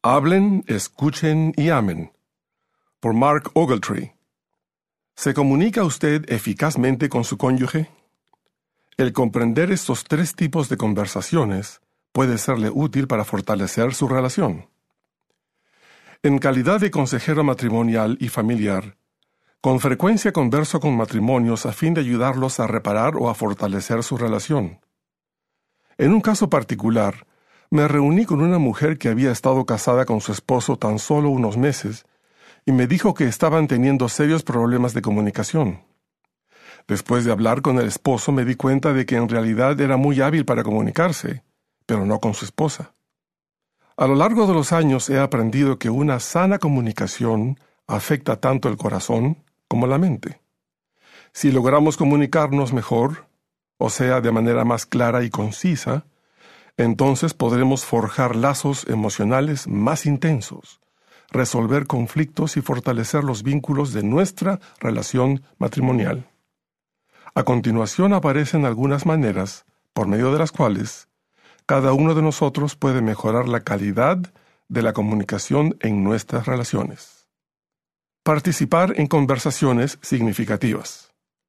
Hablen, escuchen y amen. Por Mark Ogletree. ¿Se comunica usted eficazmente con su cónyuge? El comprender estos tres tipos de conversaciones puede serle útil para fortalecer su relación. En calidad de consejero matrimonial y familiar, con frecuencia converso con matrimonios a fin de ayudarlos a reparar o a fortalecer su relación. En un caso particular, me reuní con una mujer que había estado casada con su esposo tan solo unos meses y me dijo que estaban teniendo serios problemas de comunicación. Después de hablar con el esposo me di cuenta de que en realidad era muy hábil para comunicarse, pero no con su esposa. A lo largo de los años he aprendido que una sana comunicación afecta tanto el corazón como la mente. Si logramos comunicarnos mejor, o sea, de manera más clara y concisa, entonces podremos forjar lazos emocionales más intensos, resolver conflictos y fortalecer los vínculos de nuestra relación matrimonial. A continuación aparecen algunas maneras, por medio de las cuales cada uno de nosotros puede mejorar la calidad de la comunicación en nuestras relaciones. Participar en conversaciones significativas.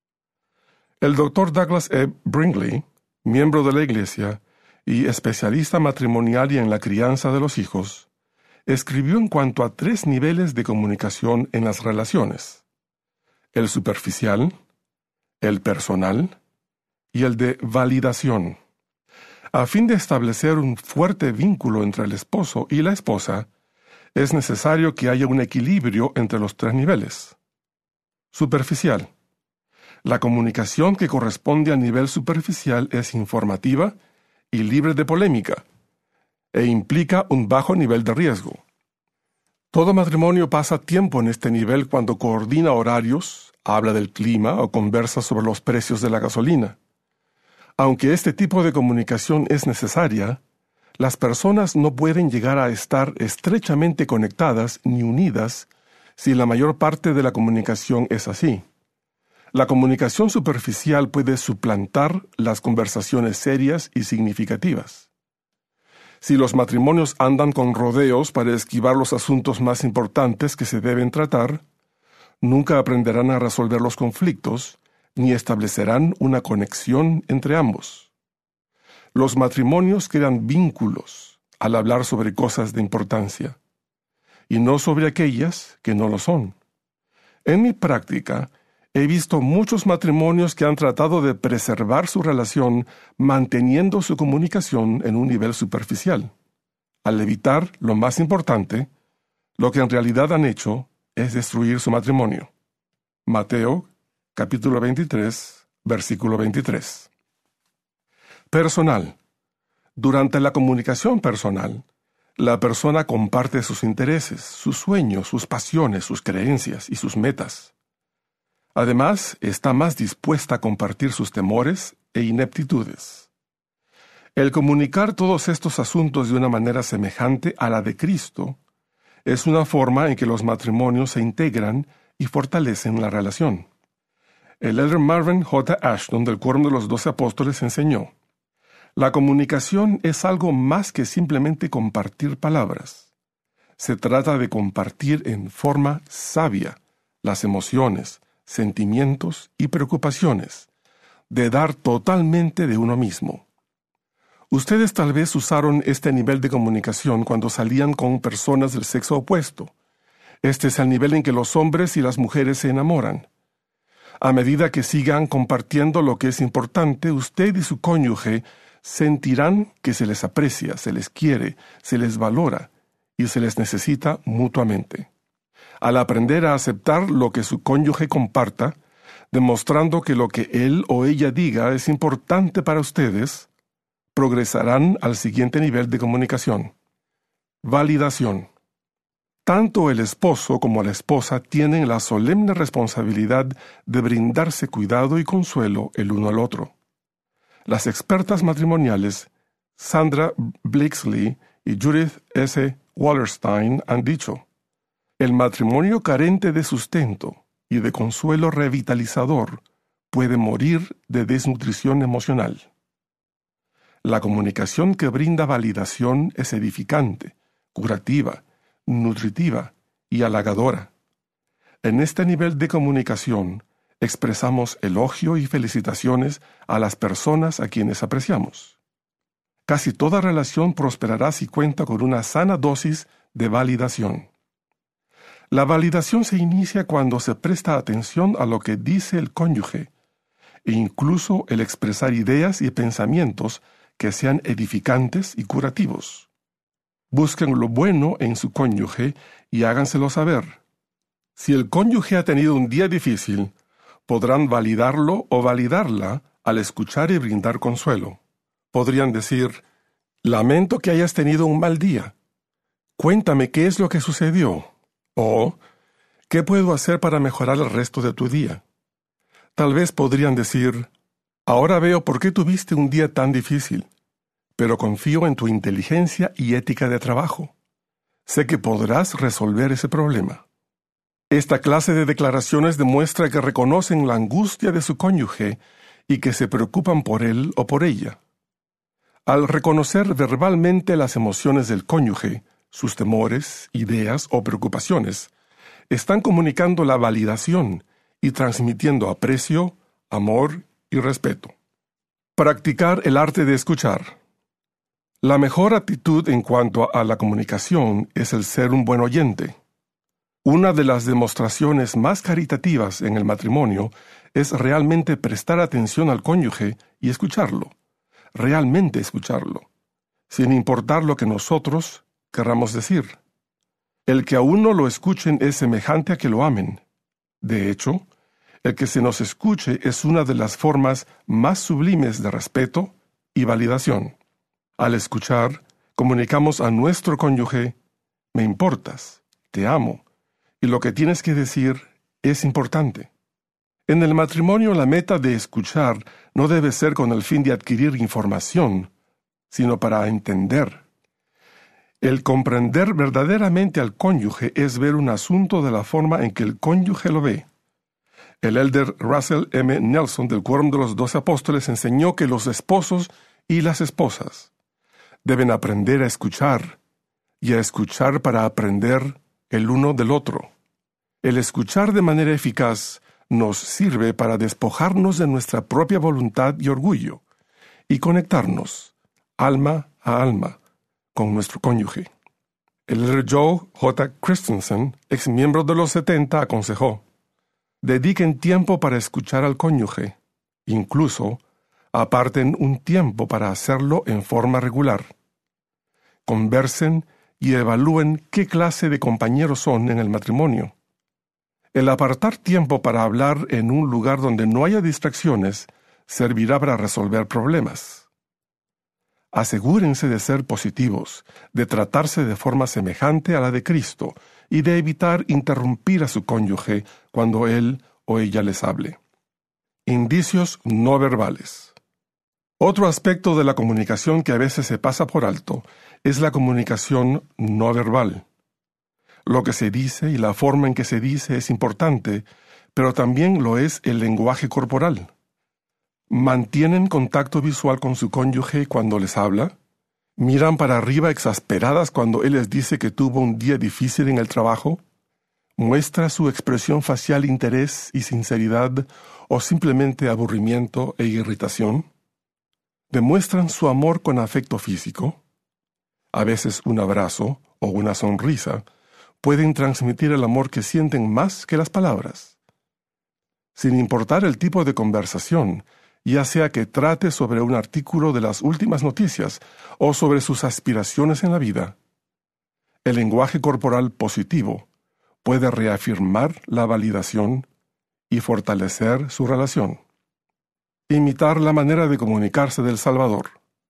El Dr. Douglas E. Brinkley, miembro de la Iglesia y especialista matrimonial y en la crianza de los hijos, escribió en cuanto a 3 niveles de comunicación en las relaciones: el superficial, el personal y el de validación. A fin de establecer un fuerte vínculo entre el esposo y la esposa, es necesario que haya un equilibrio entre los 3 niveles. Superficial. La comunicación que corresponde al nivel superficial es informativa y libre de polémica, e implica un bajo nivel de riesgo. Todo matrimonio pasa tiempo en este nivel cuando coordina horarios, habla del clima o conversa sobre los precios de la gasolina. Aunque este tipo de comunicación es necesaria, las personas no pueden llegar a estar estrechamente conectadas ni unidas si la mayor parte de la comunicación es así. La comunicación superficial puede suplantar las conversaciones serias y significativas. Si los matrimonios andan con rodeos para esquivar los asuntos más importantes que se deben tratar, nunca aprenderán a resolver los conflictos ni establecerán una conexión entre ambos. Los matrimonios crean vínculos al hablar sobre cosas de importancia, y no sobre aquellas que no lo son. En mi práctica, he visto muchos matrimonios que han tratado de preservar su relación manteniendo su comunicación en un nivel superficial. Al evitar lo más importante, lo que en realidad han hecho es destruir su matrimonio. Mateo, capítulo 23, versículo 23. Personal. Durante la comunicación personal, la persona comparte sus intereses, sus sueños, sus pasiones, sus creencias y sus metas. Además, está más dispuesta a compartir sus temores e ineptitudes. El comunicar todos estos asuntos de una manera semejante a la de Cristo es una forma en que los matrimonios se integran y fortalecen la relación. El elder Marvin J. Ashton del Quórum de los 12 Apóstoles enseñó: la comunicación es algo más que simplemente compartir palabras. Se trata de compartir en forma sabia las emociones, sentimientos y preocupaciones, de dar totalmente de uno mismo. Ustedes tal vez usaron este nivel de comunicación cuando salían con personas del sexo opuesto. Este es el nivel en que los hombres y las mujeres se enamoran. A medida que sigan compartiendo lo que es importante, usted y su cónyuge sentirán que se les aprecia, se les quiere, se les valora y se les necesita mutuamente. Al aprender a aceptar lo que su cónyuge comparta, demostrando que lo que él o ella diga es importante para ustedes, progresarán al siguiente nivel de comunicación. Validación. Tanto el esposo como la esposa tienen la solemne responsabilidad de brindarse cuidado y consuelo el uno al otro. Las expertas matrimoniales Sandra Blixley y Judith S. Wallerstein han dicho: el matrimonio carente de sustento y de consuelo revitalizador puede morir de desnutrición emocional. La comunicación que brinda validación es edificante, curativa nutritiva y halagadora. En este nivel de comunicación, expresamos elogio y felicitaciones a las personas a quienes apreciamos. Casi toda relación prosperará si cuenta con una sana dosis de validación. La validación se inicia cuando se presta atención a lo que dice el cónyuge, e incluso el expresar ideas y pensamientos que sean edificantes y curativos. Busquen lo bueno en su cónyuge y háganselo saber. Si el cónyuge ha tenido un día difícil, podrán validarlo o validarla al escuchar y brindar consuelo. Podrían decir: «Lamento que hayas tenido un mal día. Cuéntame qué es lo que sucedió». O «¿Qué puedo hacer para mejorar el resto de tu día?». Tal vez podrían decir: «Ahora veo por qué tuviste un día tan difícil, pero confío en tu inteligencia y ética de trabajo. Sé que podrás resolver ese problema». Esta clase de declaraciones demuestra que reconocen la angustia de su cónyuge y que se preocupan por él o por ella. Al reconocer verbalmente las emociones del cónyuge, sus temores, ideas o preocupaciones, están comunicando la validación y transmitiendo aprecio, amor y respeto. Practicar el arte de escuchar. La mejor actitud en cuanto a la comunicación es el ser un buen oyente. Una de las demostraciones más caritativas en el matrimonio es realmente prestar atención al cónyuge y escucharlo, realmente escucharlo, sin importar lo que nosotros querramos decir. El que a uno lo escuchen es semejante a que lo amen. De hecho, el que se nos escuche es una de las formas más sublimes de respeto y validación. Al escuchar, comunicamos a nuestro cónyuge: «Me importas, te amo, y lo que tienes que decir es importante». En el matrimonio, la meta de escuchar no debe ser con el fin de adquirir información, sino para entender. El comprender verdaderamente al cónyuge es ver un asunto de la forma en que el cónyuge lo ve. El elder Russell M. Nelson del Quórum de los 12 Apóstoles enseñó que los esposos y las esposas deben aprender a escuchar y a escuchar para aprender el uno del otro. El escuchar de manera eficaz nos sirve para despojarnos de nuestra propia voluntad y orgullo y conectarnos, alma a alma, con nuestro cónyuge. El elder Joe J. Christensen, ex miembro de los 70, aconsejó: «Dediquen tiempo para escuchar al cónyuge, incluso aparten un tiempo para hacerlo en forma regular. Conversen y evalúen qué clase de compañeros son en el matrimonio. El apartar tiempo para hablar en un lugar donde no haya distracciones servirá para resolver problemas. Asegúrense de ser positivos, de tratarse de forma semejante a la de Cristo y de evitar interrumpir a su cónyuge cuando él o ella les hable». Indicios no verbales. Otro aspecto de la comunicación que a veces se pasa por alto es la comunicación no verbal. Lo que se dice y la forma en que se dice es importante, pero también lo es el lenguaje corporal. ¿Mantienen contacto visual con su cónyuge cuando les habla? ¿Miran para arriba exasperadas cuando él les dice que tuvo un día difícil en el trabajo? ¿Muestra su expresión facial interés y sinceridad o simplemente aburrimiento e irritación? ¿Demuestran su amor con afecto físico? A veces un abrazo o una sonrisa pueden transmitir el amor que sienten más que las palabras. Sin importar el tipo de conversación, ya sea que trate sobre un artículo de las últimas noticias o sobre sus aspiraciones en la vida, el lenguaje corporal positivo puede reafirmar la validación y fortalecer su relación. Imitar la manera de comunicarse del Salvador.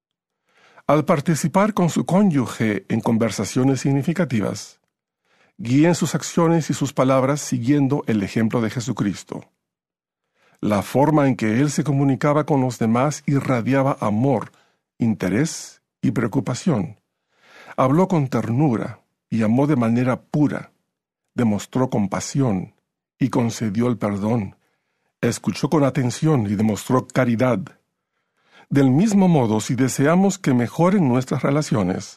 Al participar con su cónyuge en conversaciones significativas, guíen sus acciones y sus palabras siguiendo el ejemplo de Jesucristo. La forma en que él se comunicaba con los demás irradiaba amor, interés y preocupación. Habló con ternura y amó de manera pura. Demostró compasión y concedió el perdón. Escuchó con atención y demostró caridad. Del mismo modo, si deseamos que mejoren nuestras relaciones,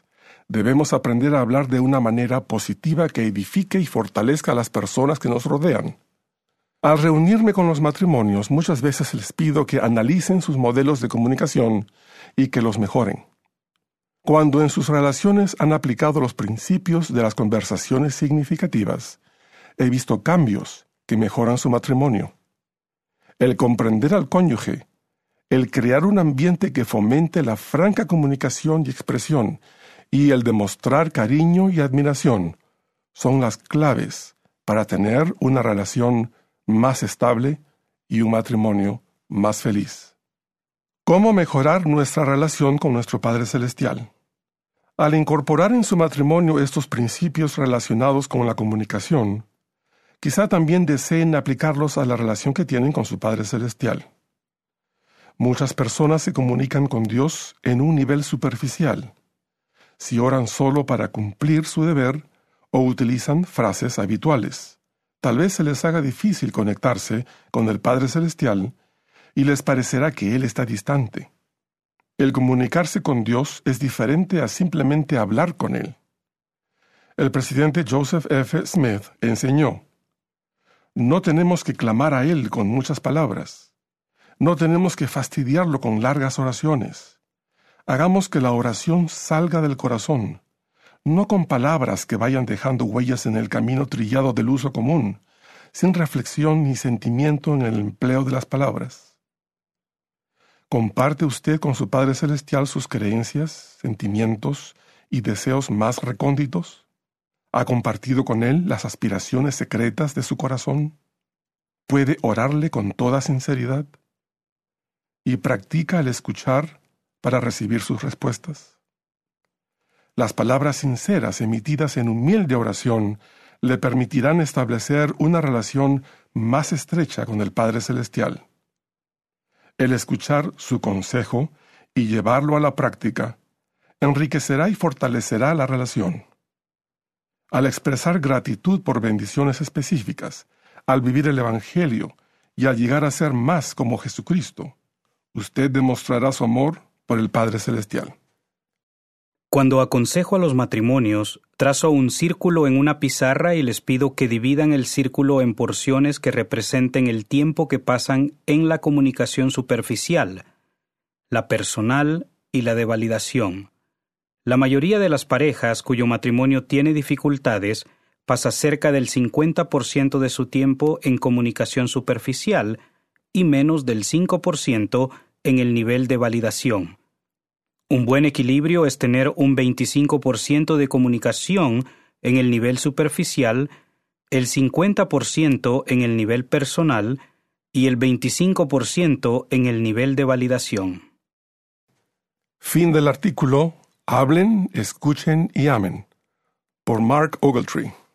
Debemos aprender a hablar de una manera positiva que edifique y fortalezca a las personas que nos rodean. Al reunirme con los matrimonios, muchas veces les pido que analicen sus modelos de comunicación y que los mejoren. Cuando en sus relaciones han aplicado los principios de las conversaciones significativas, he visto cambios que mejoran su matrimonio. El comprender al cónyuge, el crear un ambiente que fomente la franca comunicación y expresión, y el demostrar cariño y admiración, son las claves para tener una relación más estable y un matrimonio más feliz. ¿Cómo mejorar nuestra relación con nuestro Padre Celestial? Al incorporar en su matrimonio estos principios relacionados con la comunicación, quizá también deseen aplicarlos a la relación que tienen con su Padre Celestial. Muchas personas se comunican con Dios en un nivel superficial. Si oran solo para cumplir su deber o utilizan frases habituales, tal vez se les haga difícil conectarse con el Padre Celestial y les parecerá que Él está distante. El comunicarse con Dios es diferente a simplemente hablar con Él. El presidente Joseph F. Smith enseñó: no tenemos que clamar a Él con muchas palabras. No tenemos que fastidiarlo con largas oraciones. Hagamos que la oración salga del corazón, no con palabras que vayan dejando huellas en el camino trillado del uso común, sin reflexión ni sentimiento en el empleo de las palabras. ¿Comparte usted con su Padre Celestial sus creencias, sentimientos y deseos más recónditos? ¿Ha compartido con Él las aspiraciones secretas de su corazón? ¿Puede orarle con toda sinceridad? ¿Y practica el escuchar para recibir sus respuestas? Las palabras sinceras emitidas en humilde oración le permitirán establecer una relación más estrecha con el Padre Celestial. El escuchar su consejo y llevarlo a la práctica enriquecerá y fortalecerá la relación. Al expresar gratitud por bendiciones específicas, al vivir el Evangelio y al llegar a ser más como Jesucristo, usted demostrará su amor por el Padre Celestial. Cuando aconsejo a los matrimonios, trazo un círculo en una pizarra y les pido que dividan el círculo en porciones que representen el tiempo que pasan en la comunicación superficial, la personal y la de validación. La mayoría de las parejas cuyo matrimonio tiene dificultades pasa cerca del 50% de su tiempo en comunicación superficial y menos del 5% en el nivel de validación. Un buen equilibrio es tener un 25% de comunicación en el nivel superficial, el 50% en el nivel personal y el 25% en el nivel de validación. Fin del artículo. Hablen, escuchen y amen. Por Mark Ogletree.